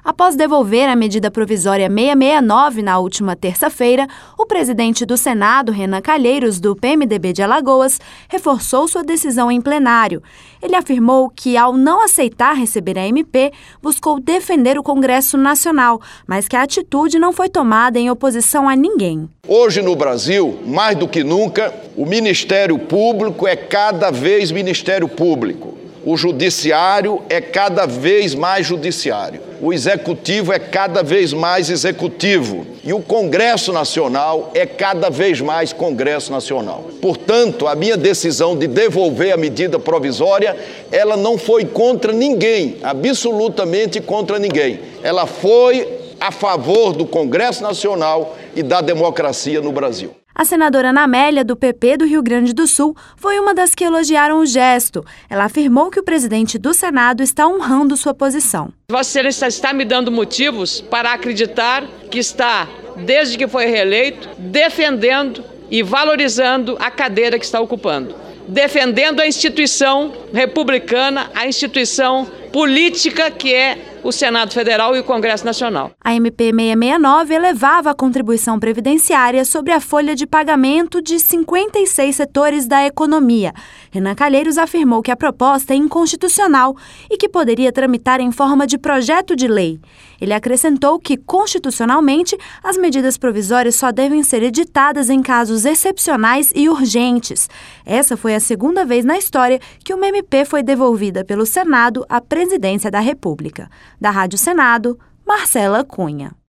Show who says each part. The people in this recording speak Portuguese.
Speaker 1: Após devolver a medida provisória 669 na última terça-feira, o presidente do Senado, Renan Calheiros, do PMDB de Alagoas, reforçou sua decisão em plenário. Ele afirmou que, ao não aceitar receber a MP, buscou defender o Congresso Nacional, mas que a atitude não foi tomada em oposição a ninguém.
Speaker 2: Hoje no Brasil, mais do que nunca, o Ministério Público é cada vez Ministério Público. O Judiciário é cada vez mais Judiciário. O Executivo é cada vez mais Executivo. E o Congresso Nacional é cada vez mais Congresso Nacional. Portanto, a minha decisão de devolver a medida provisória, ela não foi contra ninguém, absolutamente contra ninguém. Ela foi a favor do Congresso Nacional e da democracia no Brasil.
Speaker 1: A senadora Ana Amélia, do PP do Rio Grande do Sul, foi uma das que elogiaram o gesto. Ela afirmou que o presidente do Senado está honrando sua posição.
Speaker 3: Vossa Excelência está me dando motivos para acreditar que está, desde que foi reeleito, defendendo e valorizando a cadeira que está ocupando. Defendendo a instituição republicana, a instituição política que é o Senado Federal e o Congresso Nacional.
Speaker 1: A MP 669 elevava a contribuição previdenciária sobre a folha de pagamento de 56 setores da economia. Renan Calheiros afirmou que a proposta é inconstitucional e que poderia tramitar em forma de projeto de lei. Ele acrescentou que, constitucionalmente, as medidas provisórias só devem ser editadas em casos excepcionais e urgentes. Essa foi a segunda vez na história que uma MP foi devolvida pelo Senado à presidência da República. Da Rádio Senado, Marcela Cunha.